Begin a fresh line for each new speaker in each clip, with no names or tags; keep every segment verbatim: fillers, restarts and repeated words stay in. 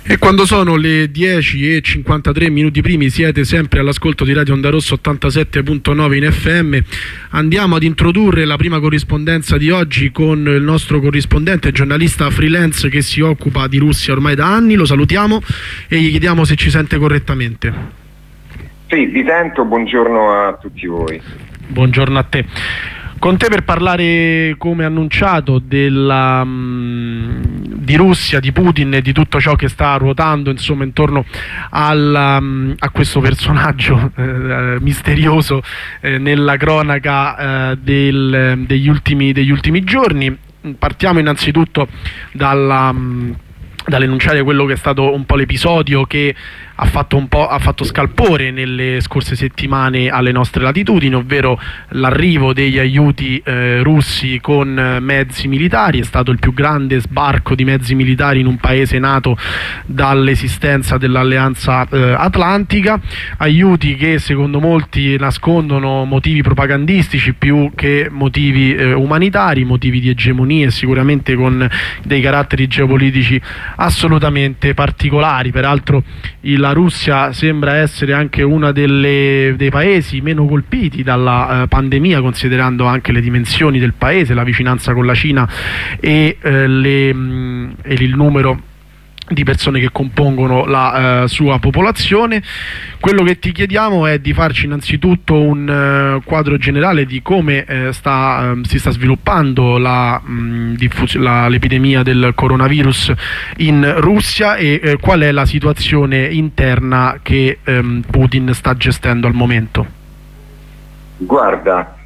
E quando sono le dieci e cinquantatré minuti primi siete sempre all'ascolto di Radio Onda Rossa ottantasette punto nove in F M. Andiamo ad introdurre la prima corrispondenza di oggi con il nostro corrispondente, giornalista freelance che si occupa di Russia ormai da anni. Lo salutiamo e gli chiediamo se ci sente correttamente.
Sì, vi sento, buongiorno a tutti voi.
Buongiorno a te. Con te per parlare, come annunciato, della, mh, di Russia, di Putin e di tutto ciò che sta ruotando insomma intorno al, um, a questo personaggio eh, misterioso eh, nella cronaca eh, del, degli, ultimi, degli ultimi giorni. Partiamo innanzitutto dalla... Mh, dall'enunciare quello che è stato un po' l'episodio che ha fatto un po' ha fatto scalpore nelle scorse settimane alle nostre latitudini, ovvero l'arrivo degli aiuti eh, russi con mezzi militari. È stato il più grande sbarco di mezzi militari in un paese nato dall'esistenza dell'Alleanza eh, Atlantica, aiuti che secondo molti nascondono motivi propagandistici più che motivi eh, umanitari, motivi di egemonia e sicuramente con dei caratteri geopolitici assolutamente particolari. Peraltro la Russia sembra essere anche uno dei paesi meno colpiti dalla eh, pandemia, considerando anche le dimensioni del paese, la vicinanza con la Cina e, eh, le, mh, e il numero di persone che compongono la uh, sua popolazione. Quello che ti chiediamo è di farci innanzitutto un uh, quadro generale di come uh, sta, uh, si sta sviluppando la, mh, la, l'epidemia del coronavirus in Russia e uh, qual è la situazione interna che um, Putin sta gestendo al momento.
Guarda,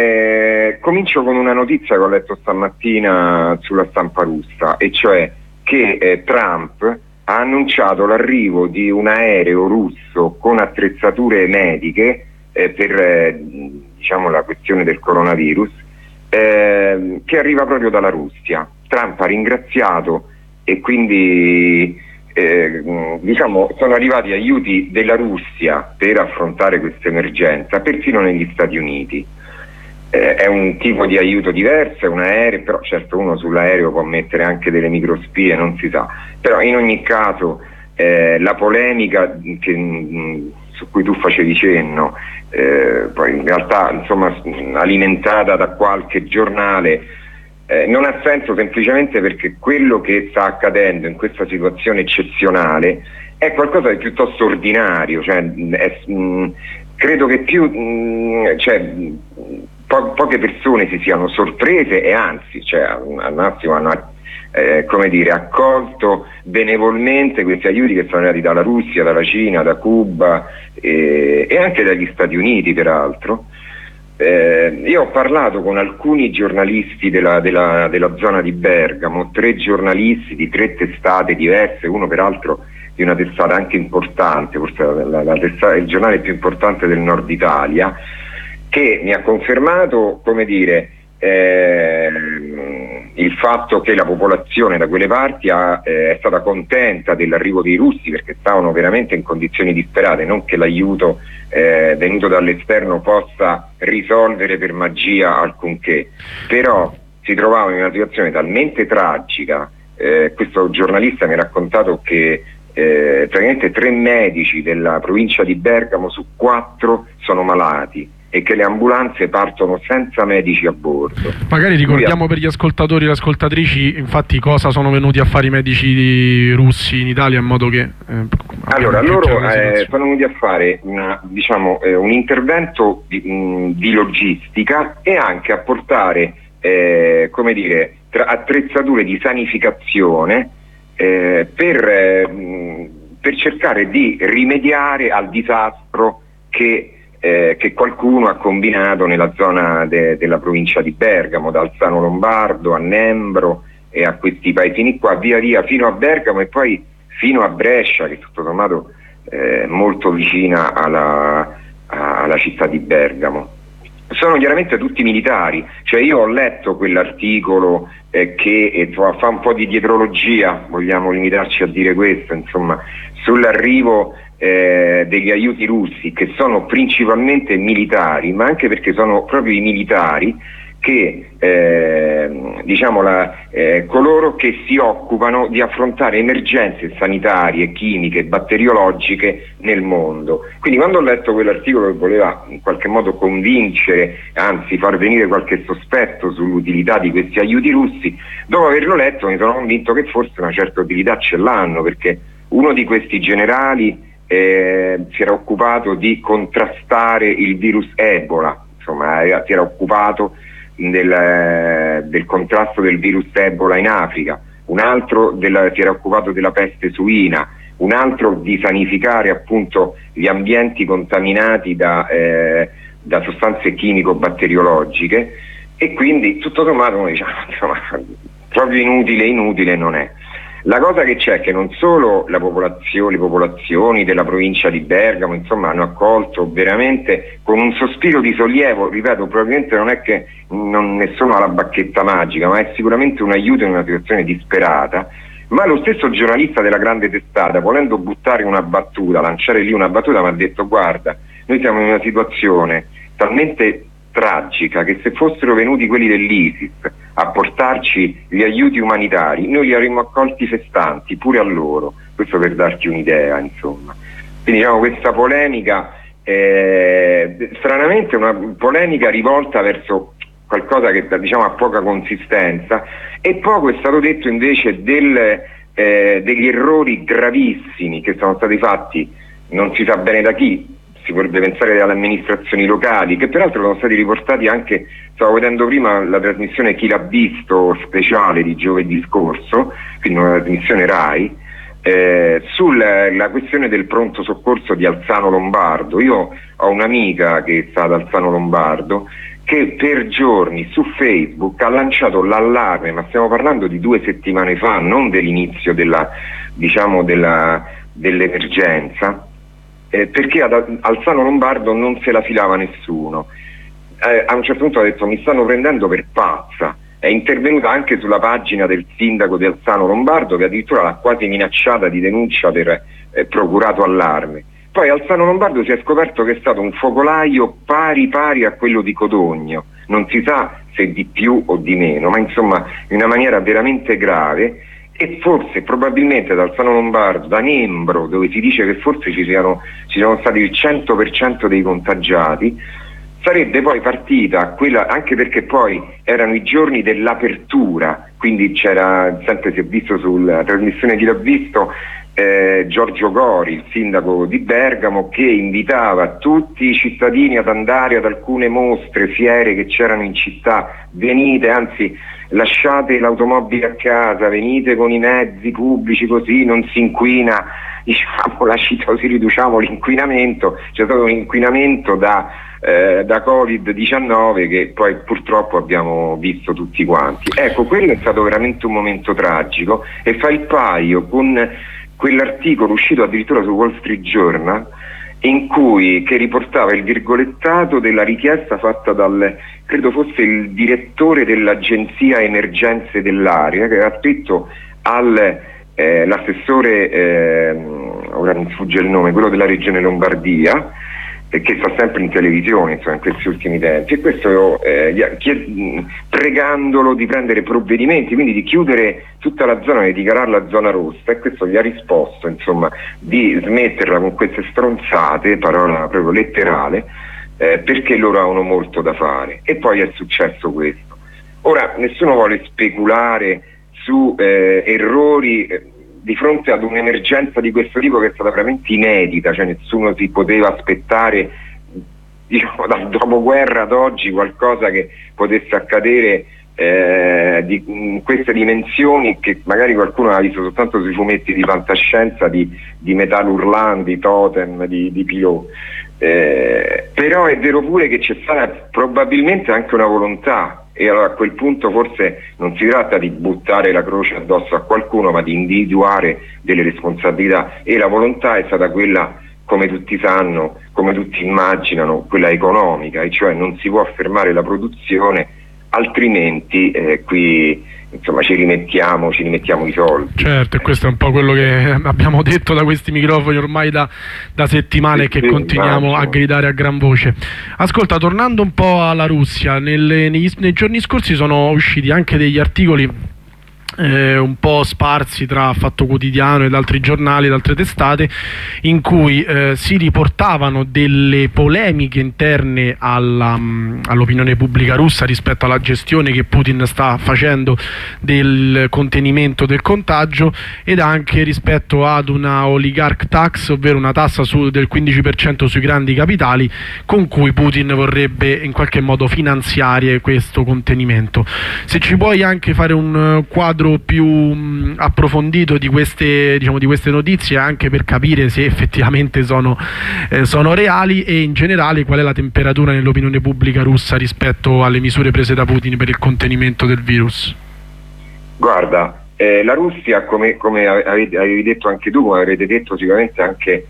eh, comincio con una notizia che ho letto stamattina sulla stampa russa, e cioè che eh, Trump ha annunciato l'arrivo di un aereo russo con attrezzature mediche eh, per eh, diciamo la questione del coronavirus, eh, che arriva proprio dalla Russia. Trump ha ringraziato e quindi eh, diciamo sono arrivati aiuti della Russia per affrontare questa emergenza, perfino negli Stati Uniti. Eh, è un tipo di aiuto diverso, è un aereo, però certo uno sull'aereo può mettere anche delle microspie, non si sa. Però in ogni caso eh, la polemica che, mh, su cui tu facevi cenno, eh, poi in realtà insomma alimentata da qualche giornale, eh, non ha senso semplicemente perché quello che sta accadendo in questa situazione eccezionale è qualcosa di piuttosto ordinario, cioè, è, mh, credo che più mh, cioè, Po- poche persone si siano sorprese e anzi, cioè, al massimo hanno eh, come dire, accolto benevolmente questi aiuti che sono arrivati dalla Russia, dalla Cina, da Cuba eh, e anche dagli Stati Uniti peraltro. Eh, io ho parlato con alcuni giornalisti della, della, della zona di Bergamo, tre giornalisti di tre testate diverse, uno peraltro di una testata anche importante, forse la, la testata, il giornale più importante del nord Italia, che mi ha confermato, come dire, eh, il fatto che la popolazione da quelle parti ha, eh, è stata contenta dell'arrivo dei russi, perché stavano veramente in condizioni disperate, non che l'aiuto eh, venuto dall'esterno possa risolvere per magia alcunché, però si trovavano in una situazione talmente tragica. Eh, questo giornalista mi ha raccontato che eh, praticamente tre medici della provincia di Bergamo su quattro sono malati e che le ambulanze partono senza medici a bordo.
Magari ricordiamo per gli ascoltatori e le ascoltatrici infatti cosa sono venuti a fare i medici russi in Italia, in modo che eh,
allora loro eh, sono venuti a fare una, diciamo, eh, un intervento di, mh, di logistica e anche a portare eh, come dire tra, attrezzature di sanificazione eh, per, eh, mh, per cercare di rimediare al disastro che Eh, che qualcuno ha combinato nella zona de- della provincia di Bergamo, da Alzano Lombardo a Nembro e a questi paesini qua, via via fino a Bergamo e poi fino a Brescia, che tutto sommato è eh, molto vicina alla, a- alla città di Bergamo. Sono chiaramente tutti militari, cioè io ho letto quell'articolo eh, che eh, fa un po' di dietrologia, vogliamo limitarci a dire questo, insomma, sull'arrivo Eh, degli aiuti russi, che sono principalmente militari, ma anche perché sono proprio i militari che eh, diciamo la, eh, coloro che si occupano di affrontare emergenze sanitarie, chimiche, batteriologiche nel mondo. Quindi quando ho letto quell'articolo che voleva in qualche modo convincere, anzi far venire qualche sospetto sull'utilità di questi aiuti russi, dopo averlo letto mi sono convinto che forse una certa utilità ce l'hanno, perché uno di questi generali eh, si era occupato di contrastare il virus Ebola, insomma era, si era occupato Del, del contrasto del virus Ebola in Africa, un altro della, si era occupato della peste suina, un altro di sanificare appunto gli ambienti contaminati da, eh, da sostanze chimico-batteriologiche, e quindi tutto sommato diciamo, insomma, proprio inutile inutile non è. La cosa che c'è è che non solo la popolazione, le popolazioni della provincia di Bergamo insomma hanno accolto veramente con un sospiro di sollievo, ripeto, probabilmente non è che non ne sono alla bacchetta magica, ma è sicuramente un aiuto in una situazione disperata, ma lo stesso giornalista della grande testata, volendo buttare una battuta, lanciare lì una battuta, mi ha detto: guarda, noi siamo in una situazione talmente tragica che se fossero venuti quelli dell'ISIS a portarci gli aiuti umanitari noi li avremmo accolti festanti pure a loro. Questo per darti un'idea, insomma. Quindi diciamo questa polemica eh, stranamente una polemica rivolta verso qualcosa che diciamo ha poca consistenza, e poco è stato detto invece del, eh, degli errori gravissimi che sono stati fatti non si sa bene da chi. Si potrebbe pensare alle amministrazioni locali, che peraltro sono stati riportati anche, stavo vedendo prima la trasmissione Chi l'ha visto speciale di giovedì scorso, quindi una trasmissione RAI, eh, sulla questione del pronto soccorso di Alzano Lombardo. Io ho un'amica che sta ad Alzano Lombardo che per giorni su Facebook ha lanciato l'allarme, ma stiamo parlando di due settimane fa, non dell'inizio della, diciamo della, dell'emergenza, Eh, perché ad Alzano Lombardo non se la filava nessuno. Eh, a un certo punto ha detto: mi stanno prendendo per pazza. È intervenuta anche sulla pagina del sindaco di Alzano Lombardo, che addirittura l'ha quasi minacciata di denuncia per eh, procurato allarme. Poi Alzano Lombardo si è scoperto che è stato un focolaio pari pari a quello di Codogno, non si sa se di più o di meno, ma insomma in una maniera veramente grave. E forse, probabilmente da Alzano Lombardo, da Nembro, dove si dice che forse ci siano, ci sono stati il cento per cento dei contagiati, sarebbe poi partita quella, anche perché poi erano i giorni dell'apertura, quindi c'era, sempre si è visto sulla trasmissione Chi l'ha visto, eh, Giorgio Gori, il sindaco di Bergamo, che invitava tutti i cittadini ad andare ad alcune mostre, fiere che c'erano in città, venite, anzi lasciate l'automobile a casa, venite con i mezzi pubblici, così non si inquina, diciamo, la città, così riduciamo l'inquinamento. C'è stato un inquinamento da, eh, da covid diciannove che poi purtroppo abbiamo visto tutti quanti. Ecco, quello è stato veramente un momento tragico e fa il paio con quell'articolo uscito addirittura su Wall Street Journal, in cui, che riportava il virgolettato della richiesta fatta dal, credo fosse il direttore dell'agenzia emergenze dell'area, che aveva scritto all'assessore, eh, eh, ora mi sfugge il nome, quello della regione Lombardia, eh, che sta sempre in televisione insomma, in questi ultimi tempi, e questo eh, chied- pregandolo di prendere provvedimenti, quindi di chiudere tutta la zona, di dichiararla zona rossa, e questo gli ha risposto insomma di smetterla con queste stronzate, parola proprio letterale, eh, perché loro hanno molto da fare. E poi è successo questo. Ora nessuno vuole speculare su eh, errori eh, di fronte ad un'emergenza di questo tipo, che è stata veramente inedita, cioè nessuno si poteva aspettare, diciamo, dal dopoguerra ad oggi qualcosa che potesse accadere eh, di in queste dimensioni, che magari qualcuno ha visto soltanto sui fumetti di fantascienza di, di Metal Hurlant, di Totem, di, di Pilot. Eh, però è vero pure che c'è stata probabilmente anche una volontà, e allora a quel punto forse non si tratta di buttare la croce addosso a qualcuno, ma di individuare delle responsabilità, e la volontà è stata quella, come tutti sanno, come tutti immaginano, quella economica, e cioè non si può fermare la produzione, altrimenti eh, qui insomma ci rimettiamo, ci rimettiamo i soldi.
Certo, e questo è un po' quello che abbiamo detto da questi microfoni ormai da, da settimane e che sì, continuiamo immagino. a gridare a gran voce. Ascolta, tornando un po' alla Russia, nelle, negli, nei giorni scorsi sono usciti anche degli articoli Eh, un po' sparsi tra Fatto Quotidiano ed altri giornali ed altre testate, in cui eh, si riportavano delle polemiche interne all'opinione pubblica russa rispetto alla gestione che Putin sta facendo del contenimento del contagio, ed anche rispetto ad una oligarch tax, ovvero una tassa su, del quindici per cento sui grandi capitali, con cui Putin vorrebbe in qualche modo finanziare questo contenimento. Se ci puoi anche fare un quadro più mh, approfondito di queste, diciamo, di queste notizie, anche per capire se effettivamente sono, eh, sono reali, e in generale qual è la temperatura nell'opinione pubblica russa rispetto alle misure prese da Putin per il contenimento del virus.
Guarda, eh, la Russia, come, come avevi detto anche tu, come avrete detto sicuramente anche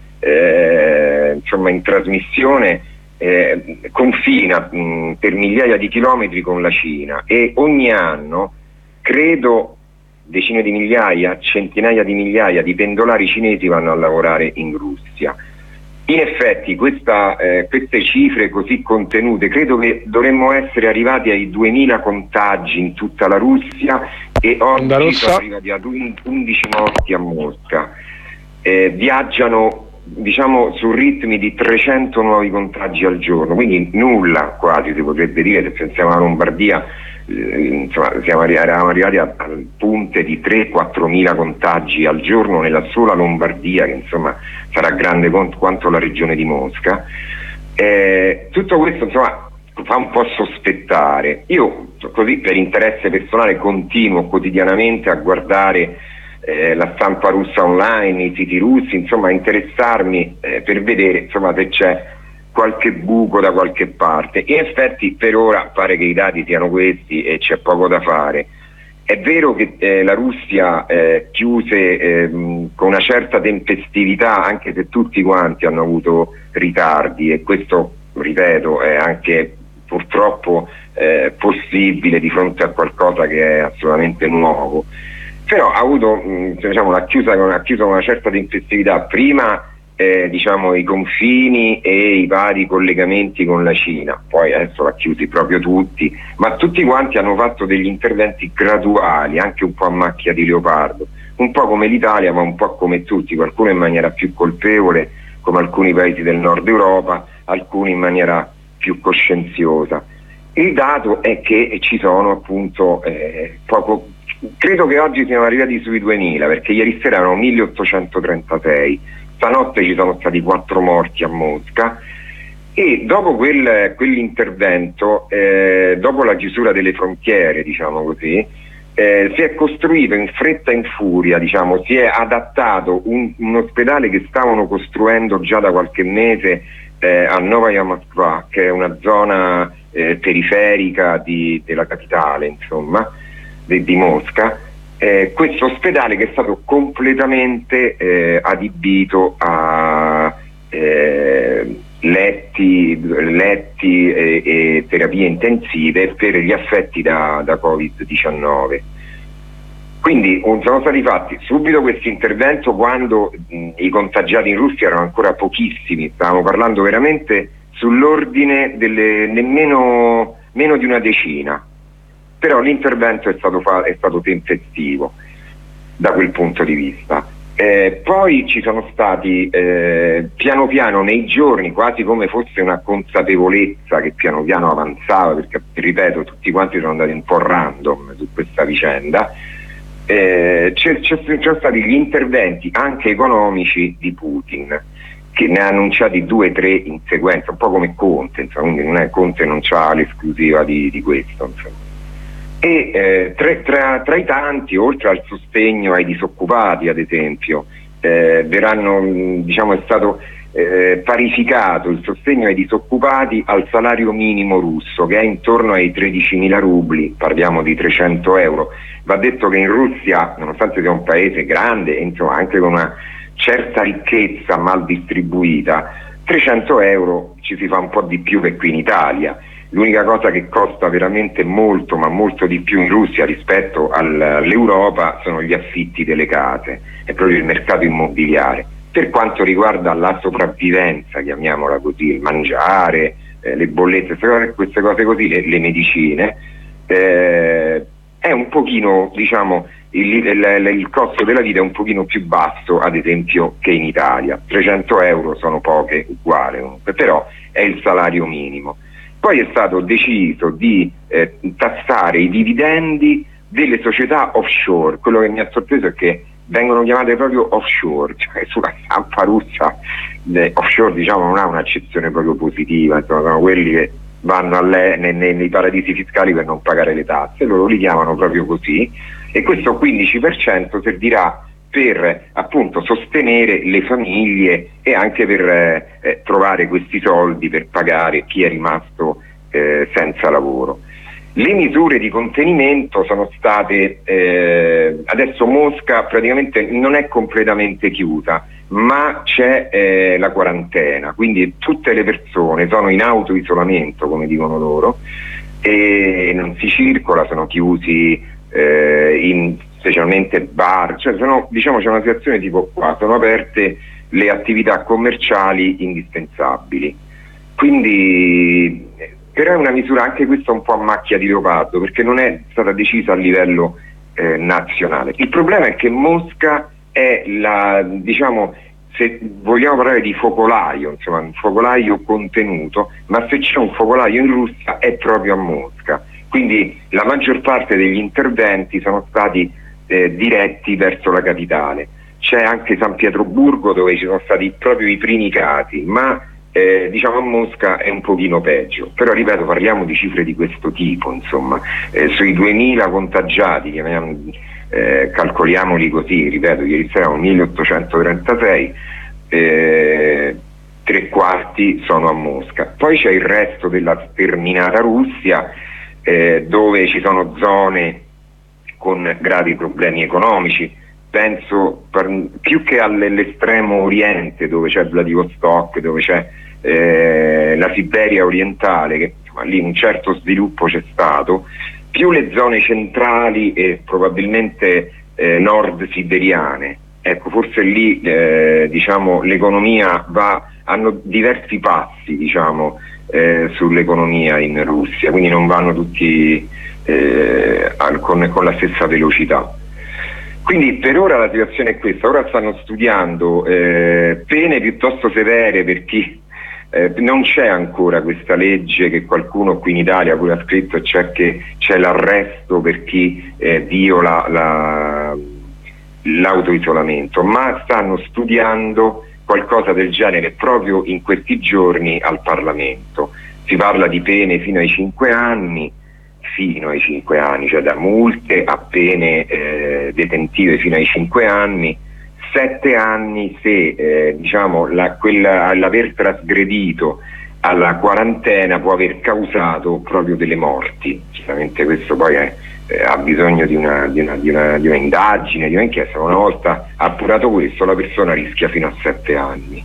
eh, insomma in trasmissione, eh, confina mh, per migliaia di chilometri con la Cina, e ogni anno credo decine di migliaia, centinaia di migliaia di pendolari cinesi vanno a lavorare in Russia. In effetti questa, eh, queste cifre così contenute, credo che dovremmo essere arrivati ai duemila contagi in tutta la Russia, e oggi sono arrivati ad undici morti a Mosca. Eh, viaggiano, diciamo, su ritmi di trecento nuovi contagi al giorno, quindi nulla quasi si potrebbe dire. Se pensiamo alla Lombardia, insomma, siamo arri eravamo arrivati a, a punte di tre quattro mila contagi al giorno nella sola Lombardia, che insomma sarà grande quanto la regione di Mosca. Eh, tutto questo insomma fa un po' sospettare. Io così per interesse personale continuo quotidianamente a guardare eh, la stampa russa online, i siti russi, insomma a interessarmi eh, per vedere insomma se c'è qualche buco da qualche parte. In effetti per ora pare che i dati siano questi e c'è poco da fare. È vero che eh, la Russia eh, chiuse eh, con una certa tempestività, anche se tutti quanti hanno avuto ritardi, e questo, ripeto, è anche purtroppo eh, possibile di fronte a qualcosa che è assolutamente nuovo, però ha avuto mh, diciamo, l'ha chiusa con, ha chiuso con una certa tempestività prima Eh, diciamo i confini e i vari collegamenti con la Cina, poi adesso l'ha chiusi proprio tutti, ma tutti quanti hanno fatto degli interventi graduali, anche un po' a macchia di leopardo, un po' come l'Italia ma un po' come tutti, qualcuno in maniera più colpevole come alcuni paesi del nord Europa, alcuni in maniera più coscienziosa. Il dato è che ci sono appunto eh, poco, credo che oggi siamo arrivati sui duemila, perché ieri sera erano milleottocentotrentasei. Stanotte ci sono stati quattro morti a Mosca, e dopo quel, quell'intervento, eh, dopo la chiusura delle frontiere, diciamo così, eh, si è costruito in fretta e in furia, diciamo, si è adattato un, un ospedale che stavano costruendo già da qualche mese eh, a Novaya Moskva, che è una zona eh, periferica di, della capitale, insomma, di, di Mosca. Eh, questo ospedale che è stato completamente eh, adibito a eh, letti, letti e, e terapie intensive per gli affetti da, da Covid diciannove. Quindi un, sono stati fatti subito questo intervento quando mh, i contagiati in Russia erano ancora pochissimi, stavamo parlando veramente sull'ordine delle nemmeno meno di una decina. Però l'intervento è stato, è stato tempestivo da quel punto di vista. Eh, poi ci sono stati eh, piano piano nei giorni, quasi come fosse una consapevolezza che piano piano avanzava, perché ripeto tutti quanti sono andati un po' random su questa vicenda, eh, c'erano stati gli interventi anche economici di Putin, che ne ha annunciati due o tre in sequenza, un po' come Conte, insomma, quindi non è, Conte non c'ha l'esclusiva di, di questo, insomma. E eh, tra, tra, tra i tanti, oltre al sostegno ai disoccupati ad esempio, eh, verranno, diciamo, è stato eh, parificato il sostegno ai disoccupati al salario minimo russo, che è intorno ai tredicimila rubli, parliamo di trecento euro. Va detto che in Russia, nonostante sia un paese grande, insomma, anche con una certa ricchezza mal distribuita, trecento euro ci si fa un po' di più che qui in Italia. l'unica cosa che costa veramente molto, ma molto di più in Russia rispetto al, all'Europa sono gli affitti delle case, è proprio il mercato immobiliare. Per quanto riguarda la sopravvivenza, chiamiamola così, il mangiare, eh, le bollette, queste cose, queste cose così, le, le medicine, eh, è un pochino, diciamo, il, il, il costo della vita è un pochino più basso, ad esempio, che in Italia. trecento euro sono poche, uguale comunque, però è il salario minimo. Poi è stato deciso di eh, tassare i dividendi delle società offshore. Quello che mi ha sorpreso è che vengono chiamate proprio offshore, cioè sulla stampa russa eh, offshore, diciamo, non ha un'accezione proprio positiva, insomma, sono quelli che vanno alle, nei, nei paradisi fiscali per non pagare le tasse, loro li chiamano proprio così, e questo quindici per cento servirà per appunto sostenere le famiglie e anche per eh, eh, trovare questi soldi per pagare chi è rimasto eh, senza lavoro. Le misure di contenimento sono state, eh, adesso Mosca praticamente non è completamente chiusa, ma c'è eh, la quarantena, quindi tutte le persone sono in autoisolamento, come dicono loro, e non si circola, sono chiusi eh, in specialmente bar, cioè sono, diciamo, c'è una situazione tipo qua, sono aperte le attività commerciali indispensabili. Quindi però è una misura anche questa un po' a macchia di leopardo, perché non è stata decisa a livello eh, nazionale. Il problema è che Mosca è la, diciamo, se vogliamo parlare di focolaio, insomma, un focolaio contenuto, ma se c'è un focolaio in Russia è proprio a Mosca. Quindi la maggior parte degli interventi sono stati eh, diretti verso la capitale. C'è anche San Pietroburgo dove ci sono stati proprio i primi casi, ma Eh, diciamo a Mosca è un pochino peggio, però ripeto, parliamo di cifre di questo tipo, insomma, eh, sui duemila contagiati, chiamiamo, eh, calcoliamoli così, ripeto, ieri sera erano milleottocentotrentasei, eh, tre quarti sono a Mosca. Poi c'è il resto della sterminata Russia, eh, dove ci sono zone con gravi problemi economici. Penso per, più che all'estremo oriente, dove c'è Vladivostok, dove c'è eh, la Siberia orientale, che insomma, lì un certo sviluppo c'è stato, più le zone centrali e probabilmente eh, nord siberiane. Ecco, forse lì eh, diciamo, l'economia va, hanno diversi passi, diciamo, eh, sull'economia in Russia, quindi non vanno tutti eh, al, con, con la stessa velocità. Quindi per ora la situazione è questa, ora stanno studiando eh, pene piuttosto severe per chi eh, non c'è ancora questa legge che qualcuno qui in Italia pure ha scritto, cioè che c'è l'arresto per chi eh, viola la, l'autoisolamento, ma stanno studiando qualcosa del genere proprio in questi giorni al Parlamento. Si parla di pene fino ai cinque anni, fino ai cinque anni, cioè da multe a pene eh, detentive fino ai cinque anni, sette anni se eh, diciamo la, quella, l'aver trasgredito alla quarantena può aver causato proprio delle morti. Chiaramente questo poi è, eh, ha bisogno di una, di, una, di, una, di una indagine, di un'inchiesta. Una volta appurato questo la persona rischia fino a sette anni.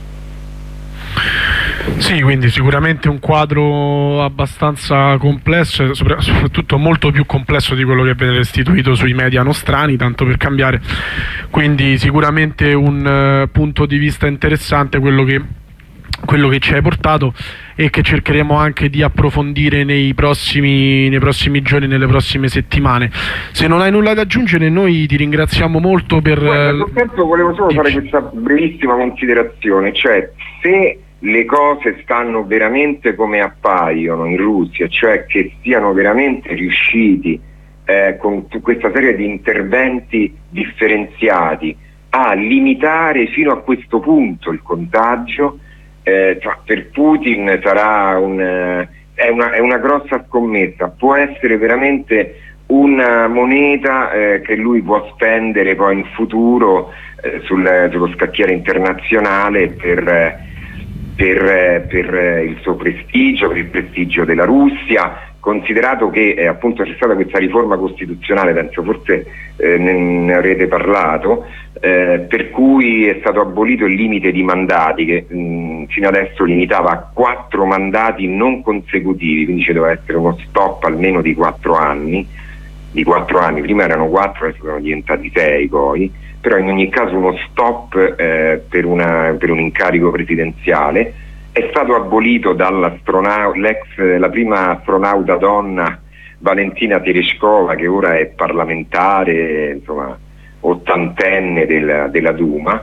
Sì, quindi sicuramente un quadro abbastanza complesso e soprattutto molto più complesso di quello che viene restituito sui media nostrani, tanto per cambiare. Quindi sicuramente un uh, punto di vista interessante quello che, quello che ci hai portato e che cercheremo anche di approfondire nei prossimi, nei prossimi giorni, nelle prossime settimane. Se non hai nulla da aggiungere, noi ti ringraziamo molto per...
Guarda, soltanto volevo solo fare questa brevissima considerazione, cioè se le cose stanno veramente come appaiono in Russia, cioè che siano veramente riusciti eh, con questa serie di interventi differenziati a limitare fino a questo punto il contagio, eh, cioè per Putin sarà un, eh, è, una, è una grossa scommessa, può essere veramente una moneta eh, che lui può spendere poi in futuro eh, sul, sullo scacchiere internazionale per... Eh, Per, per il suo prestigio, per il prestigio della Russia, considerato che eh, appunto c'è stata questa riforma costituzionale, penso forse eh, ne, ne avrete parlato, eh, per cui è stato abolito il limite di mandati che mh, fino adesso limitava a quattro mandati non consecutivi, quindi ci doveva essere uno stop almeno di quattro anni, di quattro anni, prima erano quattro, adesso sono diventati sei poi, però in ogni caso uno stop eh, per, una, per un incarico presidenziale. È stato abolito dall'astronauta, la prima astronauta donna Valentina Tereshkova, che ora è parlamentare, insomma, ottantenne del, della Duma,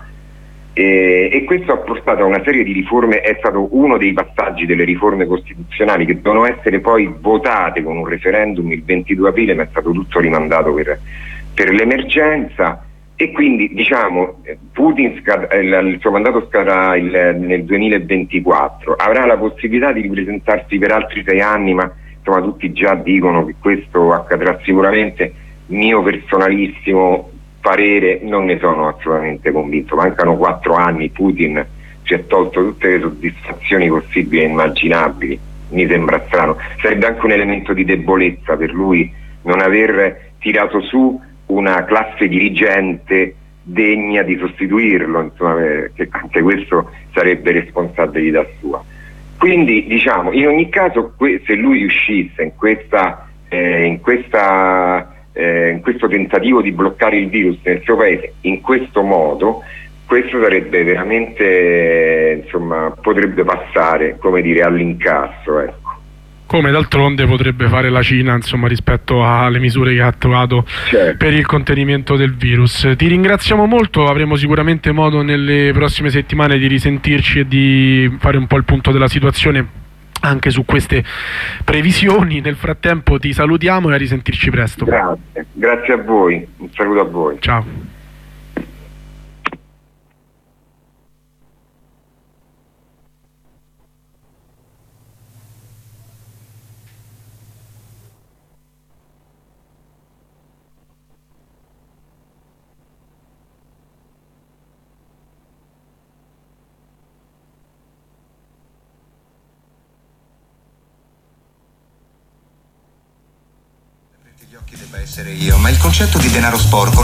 e, e questo ha portato a una serie di riforme. È stato uno dei passaggi delle riforme costituzionali che devono essere poi votate con un referendum il ventidue aprile, ma è stato tutto rimandato per, per l'emergenza. E quindi diciamo Putin scad- il, il suo mandato scadrà il, nel duemilaventiquattro, avrà la possibilità di ripresentarsi per altri sei anni, ma insomma tutti già dicono che questo accadrà sicuramente. Mio personalissimo parere, non ne sono assolutamente convinto. Mancano quattro anni, Putin ci ha tolto tutte le soddisfazioni possibili e immaginabili, mi sembra strano. Sarebbe anche un elemento di debolezza per lui non aver tirato su una classe dirigente degna di sostituirlo, insomma, che anche questo sarebbe responsabilità sua. Quindi diciamo, in ogni caso, se lui riuscisse in questa, eh, in questa eh, in questo tentativo di bloccare il virus nel suo paese in questo modo, questo sarebbe veramente, insomma, potrebbe passare, come dire, all'incasso, ecco.
Come d'altronde potrebbe fare la Cina, insomma, rispetto alle misure che ha attuato, certo, per il contenimento del virus. Ti ringraziamo molto, avremo sicuramente modo nelle prossime settimane di risentirci e di fare un po' il punto della situazione anche su queste previsioni. Nel frattempo ti salutiamo e a risentirci presto.
Grazie, grazie a voi, un saluto a voi.
Ciao.
Gli occhi debba essere io, ma il concetto di denaro sporco